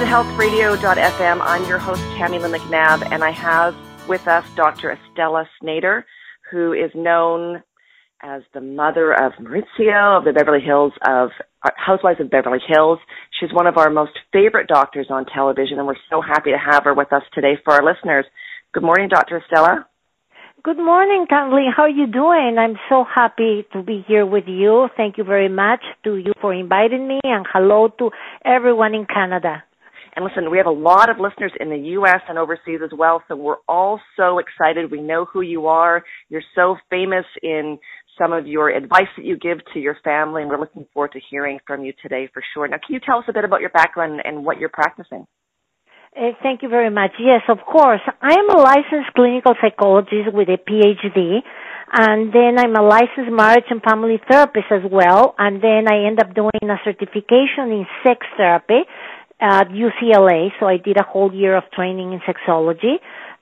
to healthradio.fm. I'm your host, Tammy Lynn McNabb, and I have with us Dr. Estella Snyder, who is known as the mother of Maurizio of the Beverly Hills, of Housewives of Beverly Hills. She's one of our most favorite doctors on television, and we're so happy to have her with us today for our listeners. Good morning, Dr. Estella. Good morning, Tammy. How are you doing? I'm so happy to be here with you. Thank you very much to you for inviting me, and hello to everyone in Canada. And listen, we have a lot of listeners in the U.S. and overseas as well, so we're all so excited. We know who you are. You're so famous in some of your advice that you give to your family, and we're looking forward to hearing from you today for sure. Now, can you tell us a bit about your background and what you're practicing? Thank you very much. Yes, of course. I am a licensed clinical psychologist with a PhD, and then I'm a licensed marriage and family therapist as well, and then I end up doing a certification in sex therapy at UCLA, so I did a whole year of training in sexology.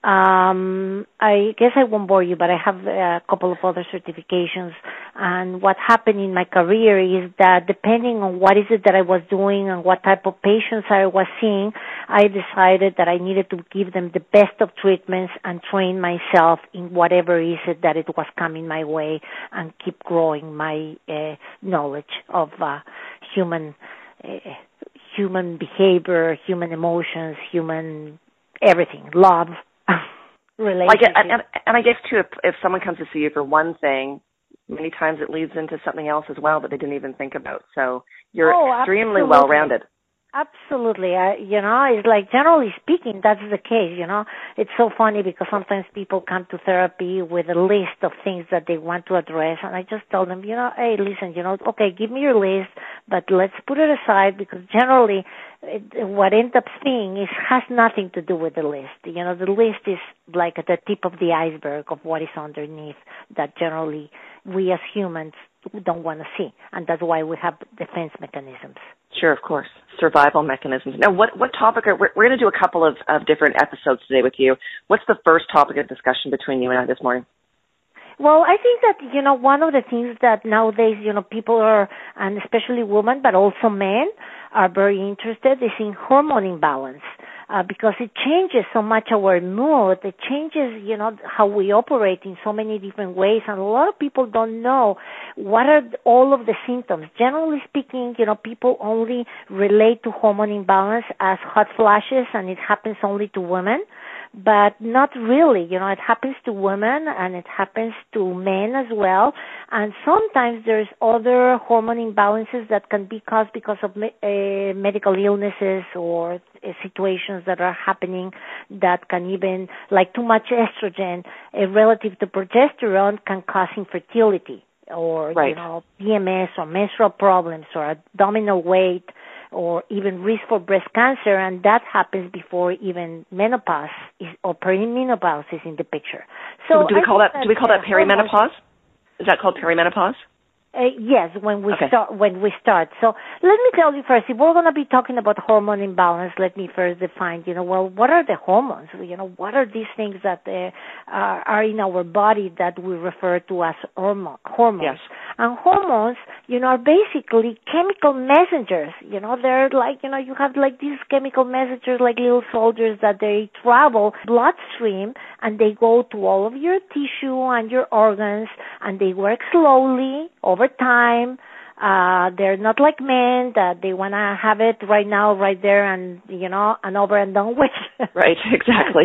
I guess I won't bore you, but I have a couple of other certifications. And what happened in my career is that depending on what is it that I was doing and what type of patients I was seeing, I decided that I needed to give them the best of treatments and train myself in whatever is it that it was coming my way and keep growing my knowledge of human behavior, human emotions, human everything, love. And I guess, too, if someone comes to see you for one thing, many times it leads into something else as well that they didn't even think about. So you're extremely well-rounded. Absolutely. It's like generally speaking, that's the case, It's so funny because sometimes people come to therapy with a list of things that they want to address, and I just tell them, hey, listen, okay, give me your list, but let's put it aside because generally what ends up seeing has nothing to do with the list. The list is like at the tip of the iceberg of what is underneath that generally we as humans don't want to see, and that's why we have defense mechanisms. Sure, of course. Survival mechanisms. Now, what topic we're going to do a couple of different episodes today with you. What's the first topic of discussion between you and I this morning? Well, I think that, one of the things that nowadays, people are, and especially women, but also men, are very interested is in hormone imbalance. Because it changes so much our mood, it changes, how we operate in so many different ways, and a lot of people don't know what are all of the symptoms. Generally speaking, people only relate to hormone imbalance as hot flashes, and it happens only to women. But not really, it happens to women and it happens to men as well. And sometimes there's other hormone imbalances that can be caused because of medical illnesses or situations that are happening that can even, like too much estrogen relative to progesterone can cause infertility or, right. PMS or menstrual problems or abdominal weight, or even risk for breast cancer, and that happens before even menopause or perimenopause is in the picture. So do we call that perimenopause? Is that called perimenopause? Yes, when we start. So let me tell you first, if we're going to be talking about hormone imbalance, let me first define, what are the hormones? What are these things that are in our body that we refer to as hormones? Yes. And hormones, are basically chemical messengers. They're like, you have like these chemical messengers like little soldiers that they travel bloodstream and they go to all of your tissue and your organs and they work slowly over time. They're not like men that they want to have it right now, right there, and, and over and done with. Right, exactly.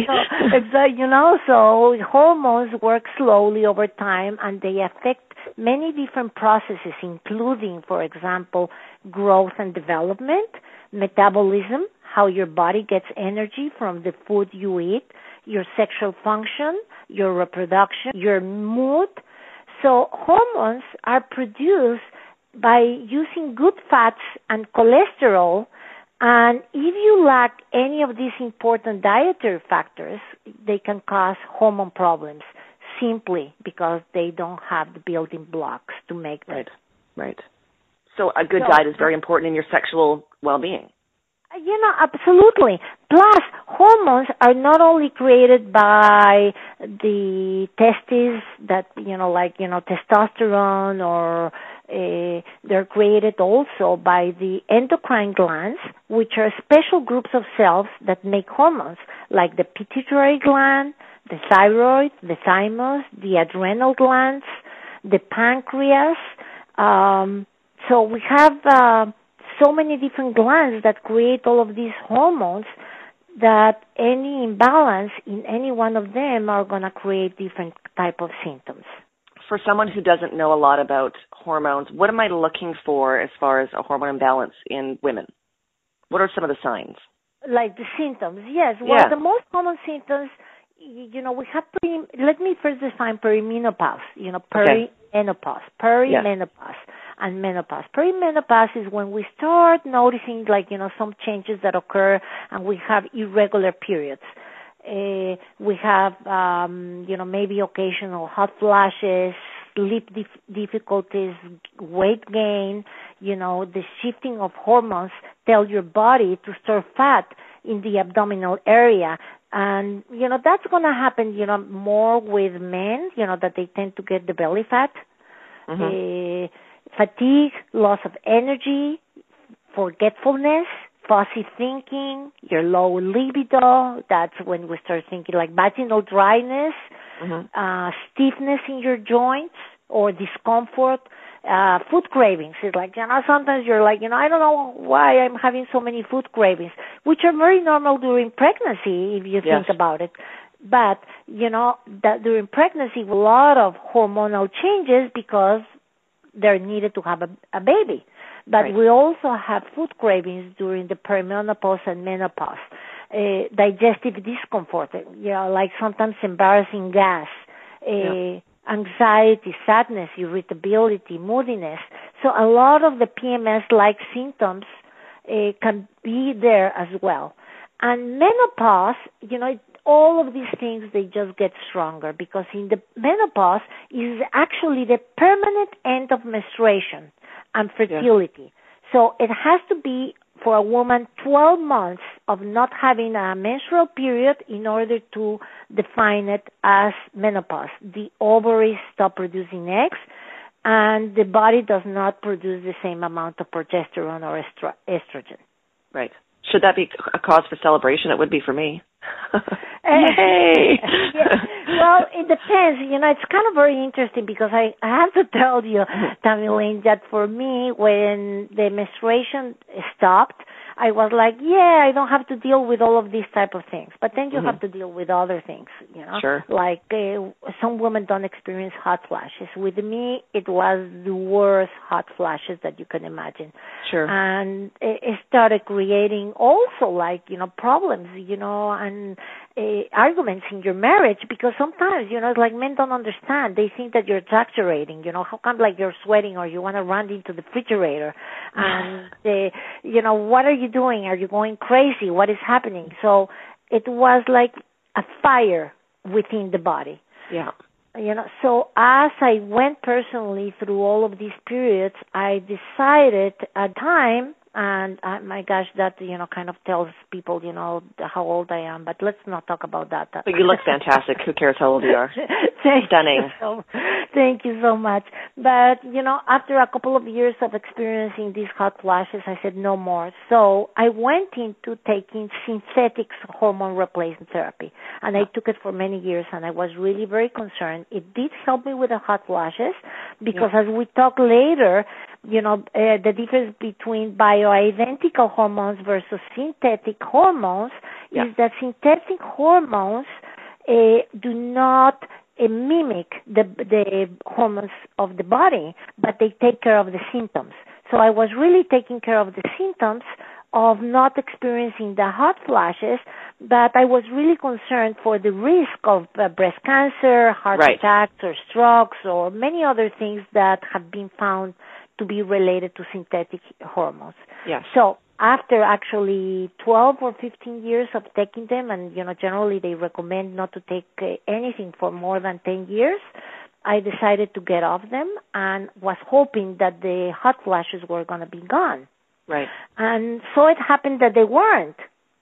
So hormones work slowly over time and they affect many different processes, including, for example, growth and development, metabolism, how your body gets energy from the food you eat, your sexual function, your reproduction, your mood. So hormones are produced by using good fats and cholesterol, and if you lack any of these important dietary factors, they can cause hormone problems simply because they don't have the building blocks to make them. Right. So a good diet is very important in your sexual well-being. Absolutely. Plus, hormones are not only created by the testes that, testosterone or They're created also by the endocrine glands, which are special groups of cells that make hormones, like the pituitary gland, the thyroid, the thymus, the adrenal glands, the pancreas. So we have so many different glands that create all of these hormones that any imbalance in any one of them are going to create different type of symptoms. For someone who doesn't know a lot about hormones, what am I looking for as far as a hormone imbalance in women? What are some of the signs? Like the symptoms, yes. Well, the most common symptoms, we have let me first define perimenopause, perimenopause, and menopause. Perimenopause is when we start noticing, some changes that occur and we have irregular periods. We have, maybe occasional hot flashes, sleep difficulties, weight gain, the shifting of hormones tell your body to store fat in the abdominal area. And, that's going to happen, more with men, that they tend to get the belly fat. Mm-hmm. Fatigue, loss of energy, forgetfulness, fuzzy thinking, your low libido. That's when we start thinking like vaginal dryness, mm-hmm. Stiffness in your joints or discomfort, food cravings. It's like, sometimes you're like, I don't know why I'm having so many food cravings, which are very normal during pregnancy if you think about it. But, that during pregnancy, a lot of hormonal changes because they're needed to have a baby. But we also have food cravings during the perimenopause and menopause. Digestive discomfort, like sometimes embarrassing gas, anxiety, sadness, irritability, moodiness. So a lot of the PMS-like symptoms can be there as well. And menopause, all of these things, they just get stronger because in the menopause is actually the permanent end of menstruation and fertility. Yeah. So it has to be for a woman 12 months of not having a menstrual period in order to define it as menopause. The ovaries stop producing eggs and the body does not produce the same amount of progesterone or estrogen. Right. Should that be a cause for celebration? It would be for me. Yay! Well, it depends. It's kind of very interesting because I have to tell you, Tamiline, that for me, when the menstruation stopped, I was like, I don't have to deal with all of these type of things. But then you have to deal with other things, Sure. Like some women don't experience hot flashes. With me, it was the worst hot flashes that you can imagine. Sure. And it started creating also problems, and arguments in your marriage because sometimes, it's like men don't understand. They think that you're exaggerating, how come you're sweating or you want to run into the refrigerator and, what are you doing? Are you going crazy? What is happening? So it was like a fire within the body. Yeah. So as I went personally through all of these periods, I decided at time, and my gosh, that, kind of tells people, how old I am, but let's not talk about that. But you look fantastic. Who cares how old you are? Stunning. Thank you so much. But, after a couple of years of experiencing these hot flashes, I said no more. So I went into taking synthetic hormone replacement therapy, and I took it for many years, and I was really very concerned. It did help me with the hot flashes because as we talk later, the difference between bioidentical hormones versus synthetic hormones is that synthetic hormones do not mimic the hormones of the body, but they take care of the symptoms. So I was really taking care of the symptoms of not experiencing the hot flashes, but I was really concerned for the risk of breast cancer, heart attacks, or strokes, or many other things that have been found to be related to synthetic hormones. Yes. So after actually 12 or 15 years of taking them, and generally they recommend not to take anything for more than 10 years, I decided to get off them and was hoping that the hot flashes were going to be gone. Right. And so it happened that they weren't.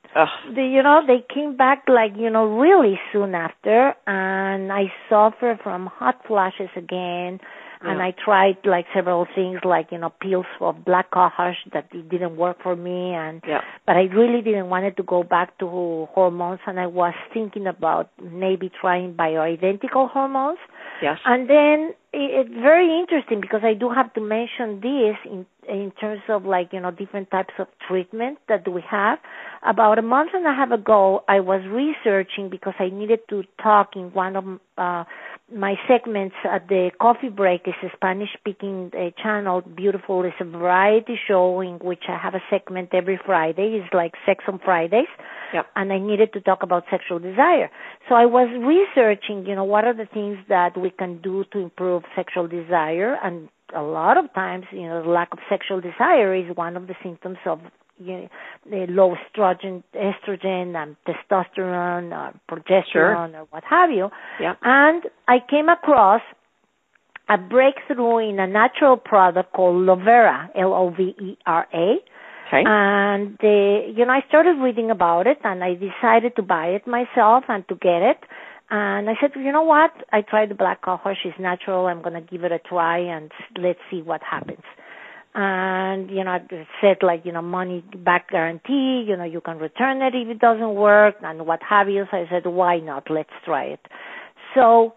They came back really soon after, and I suffered from hot flashes again. And I tried like several things, like, pills of black cohosh that it didn't work for me. But I really didn't want it to go back to hormones, and I was thinking about maybe trying bioidentical hormones. Yes. And then it's very interesting because I do have to mention this in terms of like, different types of treatment that we have. About a month and a half ago, I was researching because I needed to talk in one of my segments at the coffee break. It's a Spanish-speaking channel, beautiful. It's a variety show in which I have a segment every Friday. It's like Sex on Fridays. Yep. And I needed to talk about sexual desire. So I was researching, what are the things that we can do to improve sexual desire. And a lot of times, the lack of sexual desire is one of the symptoms of the low estrogen and testosterone or progesterone or what have you. Yep. And I came across a breakthrough in a natural product called Lovera, Lovera. Okay. And, I started reading about it, and I decided to buy it myself and to get it. And I said, you know what? I tried the black cohosh. It's natural. I'm going to give it a try, and let's see what happens. And, it said, like, money back guarantee. You can return it if it doesn't work and what have you. So I said, why not? Let's try it. So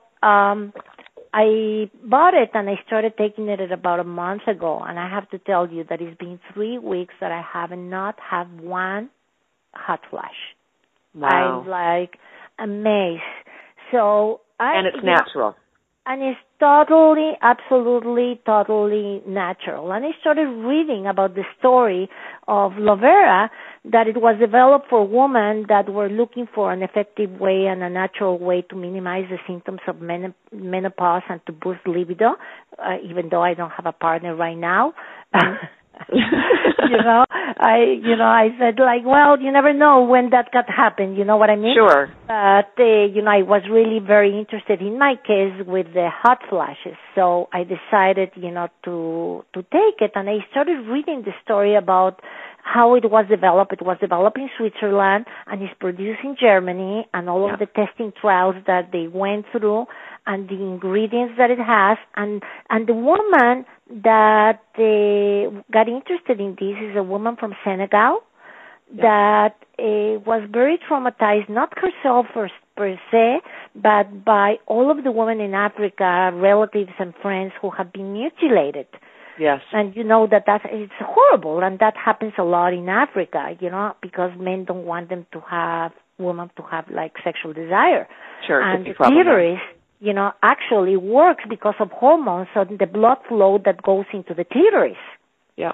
I bought it, and I started taking it about a month ago, and I have to tell you that it's been 3 weeks that I have not had one hot flash. Wow. I'm like amazed. So and it's natural. And it's totally, absolutely, totally natural. And I started reading about the story of Lovera, that it was developed for women that were looking for an effective way and a natural way to minimize the symptoms of menopause and to boost libido, even though I don't have a partner right now. I said, like, well, you never know when that could happen, you know what I mean? Sure. But, I was really very interested in my case with the hot flashes. So I decided, to take it, and I started reading the story about how it was developed. It was developed in Switzerland and is produced in Germany, and all of the testing trials that they went through and the ingredients that it has. And the woman that got interested in this is a woman from Senegal that was very traumatized, not herself per se, but by all of the women in Africa, relatives and friends who have been mutilated. Yes. And it's horrible, and that happens a lot in Africa, because men don't want women to have like sexual desire. Sure. And the clitoris, actually works because of hormones, so the blood flow that goes into the clitoris. Yeah.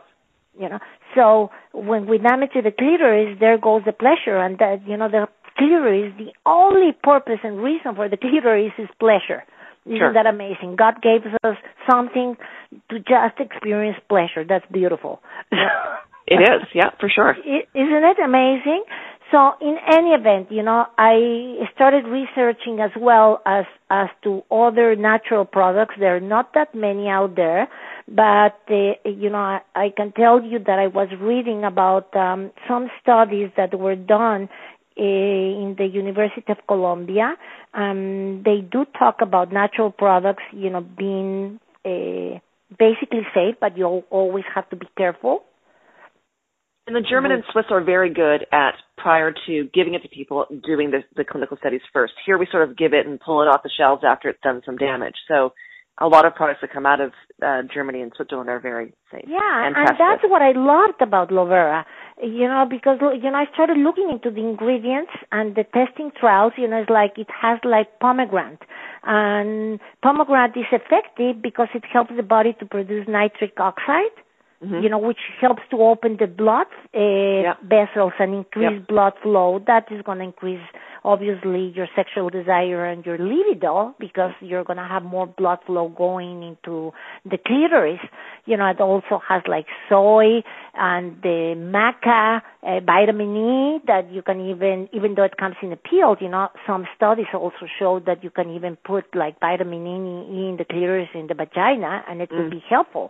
So when we damage the clitoris, there goes the pleasure, and that, the clitoris, the only purpose and reason for the clitoris is pleasure. Isn't that amazing? God gave us something to just experience pleasure. That's beautiful. It is, for sure. Isn't it amazing? So in any event, I started researching as well as to other natural products. There are not that many out there, but, I can tell you that I was reading about some studies that were done in the University of Columbia. They do talk about natural products, being basically safe, but you always have to be careful. And the German and Swiss are very good at, prior to giving it to people, doing the clinical studies first. Here we sort of give it and pull it off the shelves after it's done some damage. So a lot of products that come out of Germany and Switzerland are very safe. Yeah, and that's what I loved about Lovera, because, I started looking into the ingredients and the testing trials, it's like it has like pomegranate. And pomegranate is effective because it helps the body to produce nitric oxide. Which helps to open the blood vessels and increase blood flow. That is going to increase, obviously, your sexual desire and your libido, because you're going to have more blood flow going into the clitoris. It also has like soy and the maca, vitamin E, that you can even though it comes in a pill, some studies also show that you can even put like vitamin E in the clitoris, in the vagina, and it could be helpful.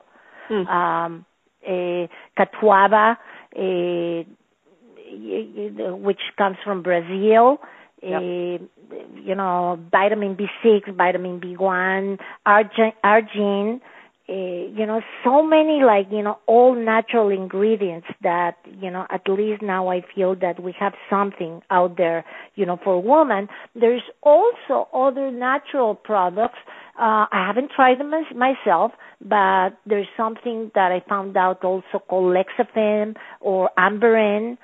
Catuaba, which comes from Brazil, vitamin B6, vitamin B1, argine, so many all natural ingredients that, at least now I feel that we have something out there, for women. There's also other natural products. I haven't tried them myself, but there's something that I found out also called Lexaphen or Amberen.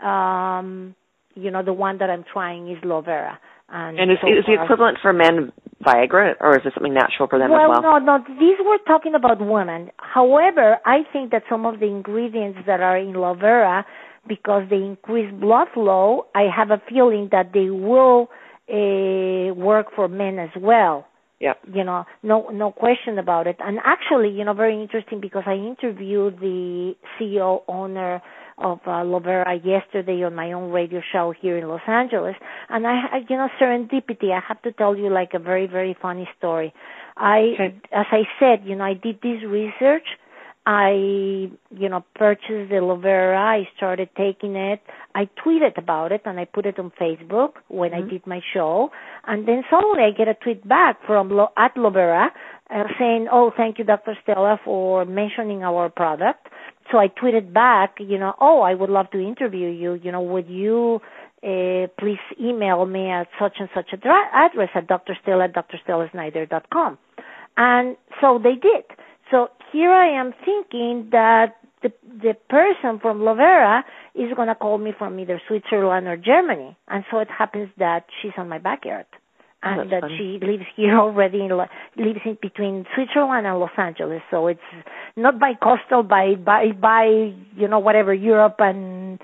The one that I'm trying is Lovera. And is the equivalent for men Viagra, or is this something natural for them as well? No. These were talking about women. However, I think that some of the ingredients that are in Lovera, because they increase blood flow, I have a feeling that they will work for men as well. Yeah. No question about it. And actually, very interesting, because I interviewed the CEO owner of Lovera yesterday on my own radio show here in Los Angeles, and I serendipity. I have to tell you a very, very funny story. As I said, I did this research. I, purchased the Lovera. I started taking it. I tweeted about it, and I put it on Facebook when I did my show. And then suddenly I get a tweet back from at Lovera saying, "Oh, thank you, Dr. Stella, for mentioning our product." So I tweeted back, "Oh, I would love to interview you. Would you please email me at such and such address at drstella@drstellasnyder.com." And so they did. So here I am thinking that the person from Lovera is going to call me from either Switzerland or Germany. And so it happens that she's on my backyard. And that she lives here already, lives in between Switzerland and Los Angeles. So it's not by coastal, by whatever, Europe and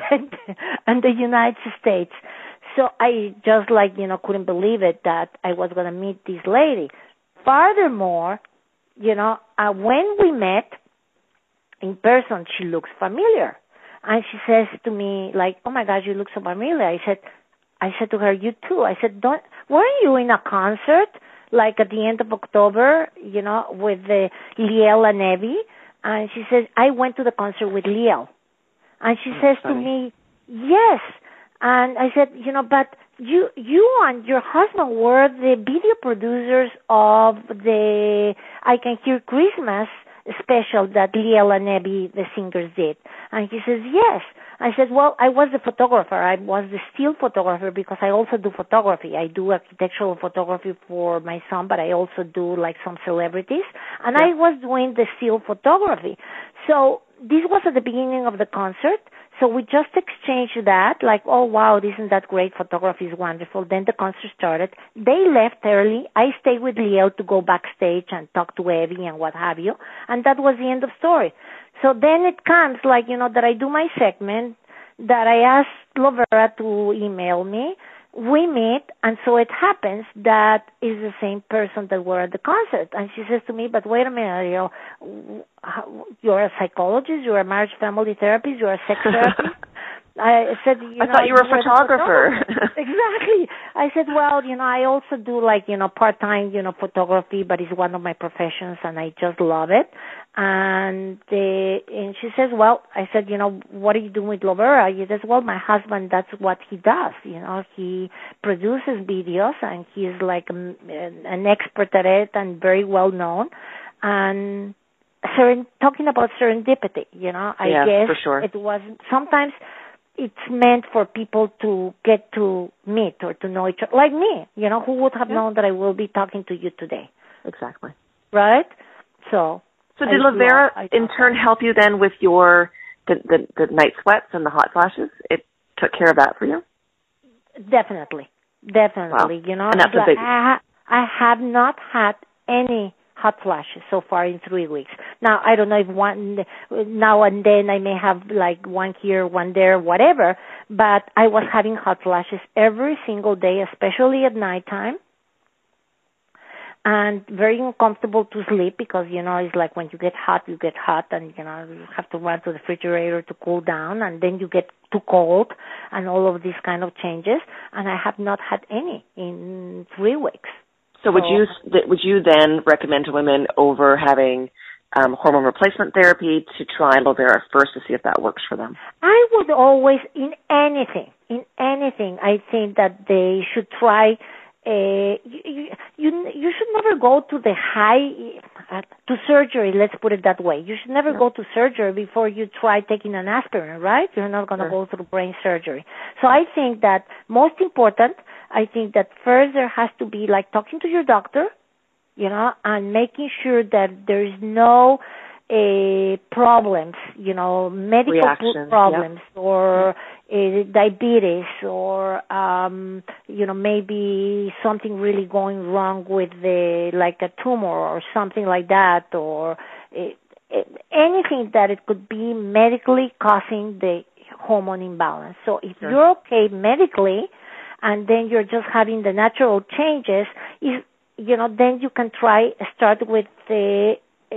and the United States. So I just couldn't believe it that I was going to meet this lady. Furthermore, when we met in person, she looks familiar. And she says to me, "Oh my gosh, you look so familiar." I said to her, "You too." I said, weren't you in a concert, at the end of October, with Liel and Evie? And she says, "I went to the concert with Liel." And she says to me, "Yes." And I said, but you and your husband were the video producers of the I Can Hear Christmas special that Liel and Evie, the singers, did. And he says, "Yes." I said, "Well, I was the photographer. I was the still photographer, because I also do photography. I do architectural photography for my son, but I also do some celebrities. And I was doing the still photography." So this was at the beginning of the concert. So we just exchanged that, "Oh, wow, isn't that great? Photography is wonderful." Then the concert started. They left early. I stayed with Liel to go backstage and talk to Evie and what have you. And that was the end of story. So then it comes, that I do my segment, that I ask Lovera to email me. We meet, and so it happens that is the same person that were at the concert. And she says to me, "But wait a minute, you're a psychologist, you're a marriage family therapist, you're a sex therapist?" I said, I thought you were a photographer. Exactly. I said, "Well, I also do part-time, photography, but it's one of my professions and I just love it." And she says, "Well," I said, "what are you doing with Lovera?" He says, "Well, my husband, that's what he does. He produces videos and he's an expert at it and very well known." And talking about serendipity, I guess for sure. It was sometimes it's meant for people to get to meet or to know each other, like me, who would have known that I will be talking to you today. Exactly. Right? So did Lovera in turn help you then with the night sweats and the hot flashes? It took care of that for you? Definitely. Wow. And that's a big... I have not had any hot flashes so far in 3 weeks. Now, I don't know if one now and then I may have one here, one there, whatever, but I was having hot flashes every single day, especially at nighttime, and very uncomfortable to sleep because, it's when you get hot, and, you have to run to the refrigerator to cool down, and then you get too cold and all of these kind of changes, and I have not had any in 3 weeks. So would you then recommend to women over having hormone replacement therapy to try Lovera first to see if that works for them? I would always, in anything, in anything, I think that they should try. You should never go to the to surgery. Let's put it that way. You should never go to surgery before you try taking an aspirin, right? You're not going to go through brain surgery. So I think that most important, I think that first there has to be like talking to your doctor, and making sure that there is no problems, medical problems or diabetes or, maybe something really going wrong with like a tumor or something like that, or anything that it could be medically causing the hormone imbalance. So if you're okay medically and then you're just having the natural changes, then you can start with the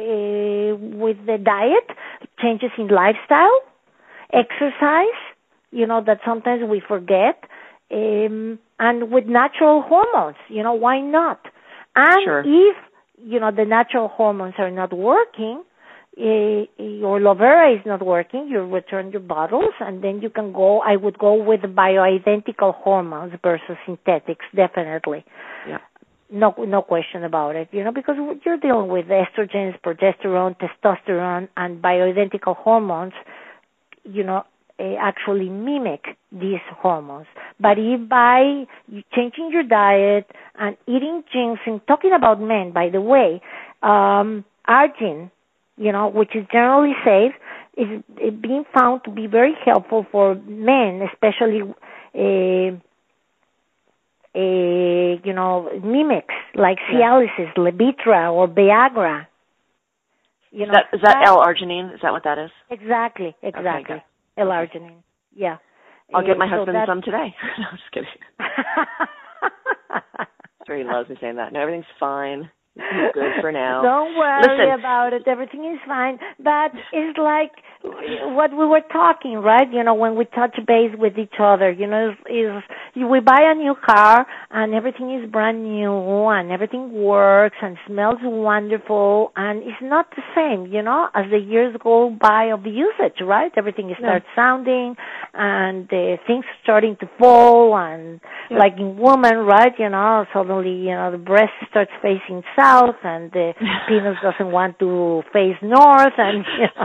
diet, changes in lifestyle, exercise, that sometimes we forget, and with natural hormones, why not? And if, the natural hormones are not working, your Lovera is not working, you return your bottles, and then I would go with bioidentical hormones versus synthetics, definitely. Yeah. No question about it, because you're dealing with estrogens, progesterone, testosterone, and bioidentical hormones, actually mimic these hormones. But if by changing your diet and eating ginseng, talking about men, by the way, argin, which is generally safe, is being found to be very helpful for men, especially mimics like Cialis, Levitra, or Viagra. Is that L-arginine? Is that what that is? Exactly. Okay, L-arginine. Yeah. I'll get my husband some today. No, I'm just kidding. Sure, he loves me saying that. No, everything's fine. It's good for now. Don't worry about it. Everything is fine. But it's like what we were talking, right? When we touch base with each other, we buy a new car and everything is brand new and everything works and smells wonderful, and it's not the same, as the years go by of usage, right? Everything starts sounding and things starting to fall, and like in women, right? Suddenly, the breast starts facing south and the penis doesn't want to face north, and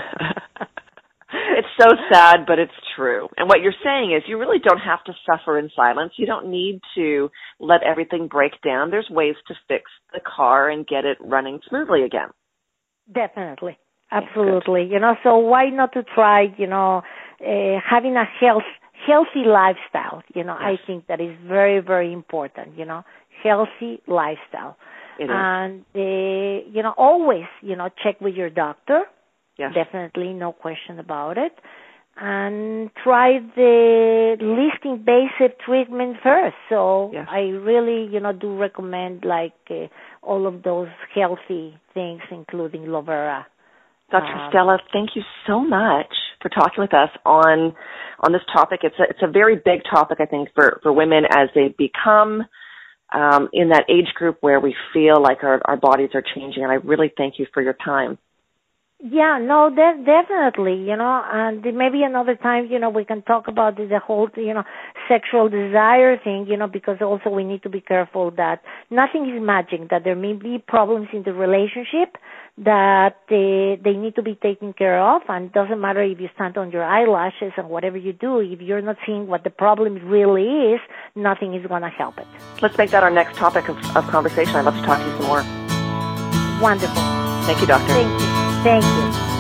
It's so sad, but it's true. And what you're saying is you really don't have to suffer in silence. You don't need to let everything break down. There's ways to fix the car and get it running smoothly again. Definitely. Absolutely. So why not to try, having a healthy lifestyle, I think that is very, very important, healthy lifestyle. It is. And, always, check with your doctor. Yes. Definitely, no question about it. And try the least invasive treatment first. So I really, do recommend all of those healthy things, including Lovera. Dr. Stella, thank you so much for talking with us on this topic. It's a very big topic, I think, for women as they become in that age group where we feel like our bodies are changing. And I really thank you for your time. Yeah, no, definitely, and maybe another time, we can talk about the whole, sexual desire thing, because also we need to be careful that nothing is magic, that there may be problems in the relationship that they need to be taken care of, and it doesn't matter if you stand on your eyelashes and whatever you do, if you're not seeing what the problem really is, nothing is going to help it. Let's make that our next topic of conversation. I'd love to talk to you some more. Wonderful. Thank you, Doctor. Thank you. Thank you.